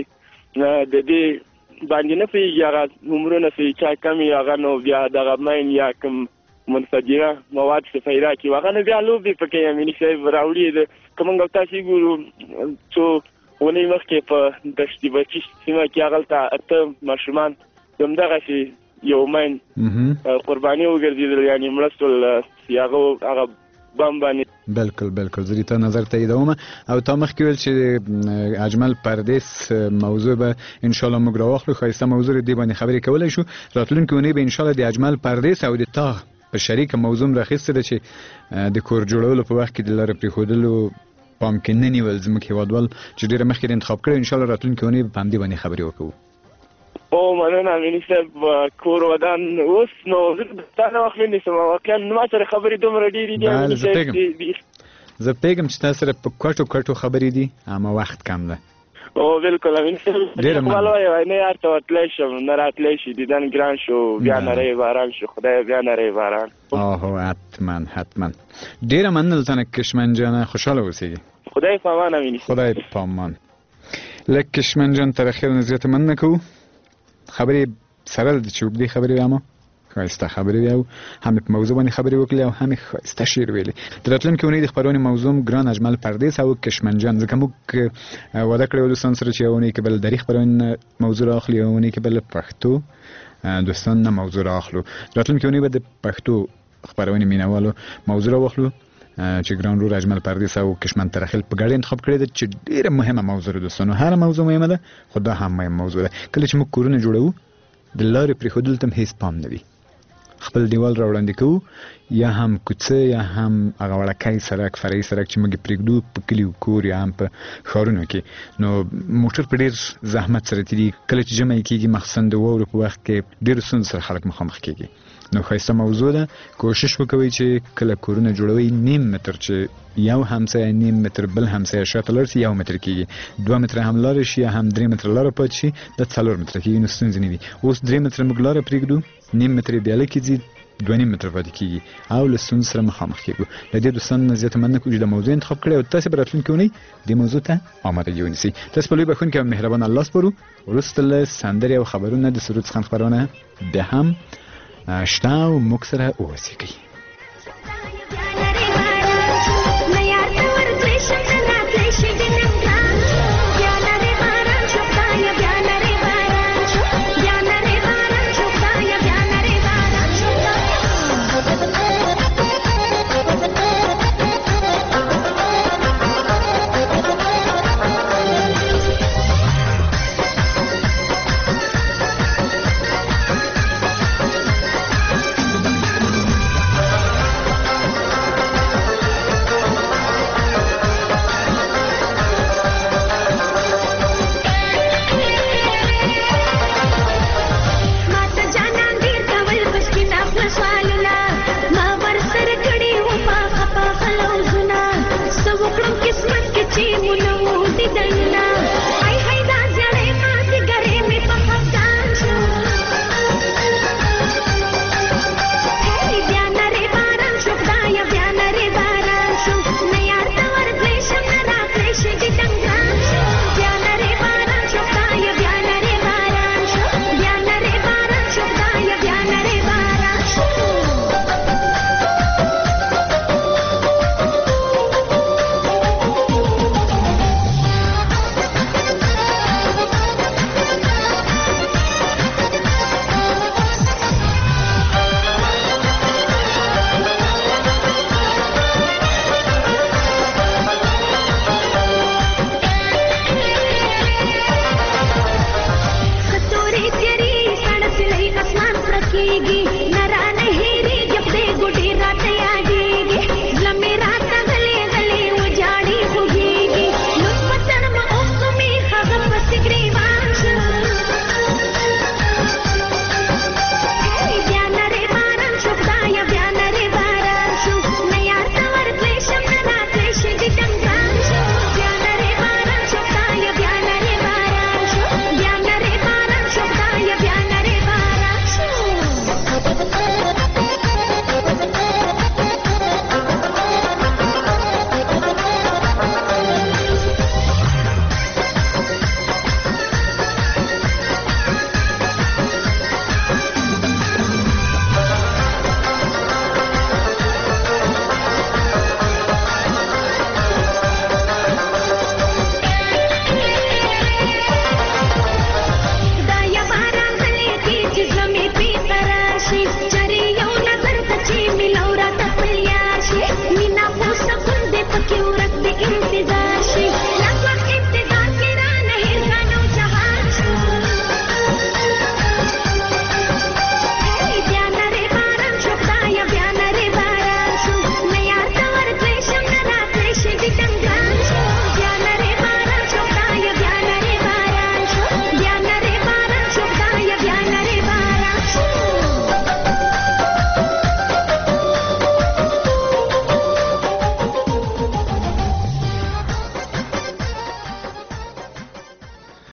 د دې باندې نه پوهېږي هغه عمرونه چې چا کم وي هغه نو بیا دغه مین یا کوم منفجره مواد چې پیدا کړي هغه نو بیا لوبې پکې امیني صاحب راوړي ده. که موږ او تاسې ګورو څو اونۍ مخکې په دشت بچي سیمه کې هغلته اته ماشومان همدغسې یو مین قرباني وګرځېدل یعنې مړه شول چې هغه هغه بم باندې. بالکل بالکل زه دې ته نظر تاییدوم او تا مخکې ویل چې اجمل پردیس موضوع به انشاءالله موږ راواخلو ښایسته موضوع دې باندې خبرې کولی شو. راتلونکې اونۍ به انشاءالله د اجمل پردیس او د تا په شریکه موضوع م راخیستې ده چې د کور جوړولو په وخت کې د لاره پرېښودلو پام کې نه نیول زموږ هېوادوال چې ډېره مخکې انتخاب کړی انشاءالله راتلونکې اونۍ به په همدې باندې خبرې وکړو. او مننه امیني صاحب کور ودان اوس نو زه تا نه وخت ونیسم واقعا ما سره خبرې دومره ډېرې دي امیني صاحب زه پوهېږم چې تا سره په کوټو کوټو خبرې دي اما وخت کم ده. او بالکل امیني صاحب اقبال وایي نه هر ته ورتلی شم نه راتلی شي دیدن ګران شو بیا نری باران شو خدای بیا نری باران. اوهو حتما حتما ډېره مننه له تا نه کشمن جانه خوشحاله اوسېږي. خدای په امان امیني صاحب خدای په امان. لږ کشمن جان تر اخره نه زیاته مننه کوو خبرې سره د چې اوږدې خبرې وې اما ښایسته خبرې وې او هم په موضوع باندې خبرې وکړلې او هم ښایسته شعر ویلې. د راتلونکې اونۍ د خپرونې موضوع ګران اجمل پردیس او کشمن جان ځکه موږ وعده کړې وه دوستان سره چې یوه اونۍ کې به له دري خپرونې موضوع رااخلو یوه اونۍ کې به له پښتو دوستان نه موضوع رااخلو. راتلونکې اونۍ به د پښتو خپرونې مینوالو موضوع راواخلو چې ګران رور اجمل پردیس او کشمن ترخیل په ګډه انتخاب کړې ده چې ډېره مهمه موضوع ده دوستانو. هره موضوع مهمه ده خو دا هم مهم موضوع ده. کله چې موږ کورونه جوړوو د لارې پرېښودلو ته هم هېڅ پام نه وي خپل دیوال راوړاندې کوو یا هم کوڅه یا هم هغه وړکای سړک فرعي سړک چې موږ پرېږدو په کلیو کور یا هم په ښارونو کې نو موټر په ډېر زحمت سره تېري کله چې جمع کېږي مخصوصا د واورو په وخت کې ډېرو ستونزو سره خلک مخامخ کېږي نو ښایسته موضوع ده کوشش وکوئ چې کله کورونه جوړوئ نیم متر چې یو همسایه نیم متر بل همسایه شاته لاړ شي یو متر کېږي دوه متره هم لاره شي یا هم درې متره لاره پاتې شي دا څلور متره کېږي نو ستونزې نه وي اوس درې متره موږ لاره پرېږدو نیم متر یې بیا لږ کېږي دوه نیم متر پاتې کېږي او له ستونزو سره مخامخ کېږو له دې دوستانو نه زیاته مننه کوو چې د موضوع انتخاب کړی او تاسې به راتلونکې اونۍ دې موضوع ته آمادګي ونیسئ تاسې په لوی بښونکي او مهربان الله سپارو وروسته له سندرې او خبرونه د سرود څخه خپرونه بیا هم شته او موږ سره اوسېږئ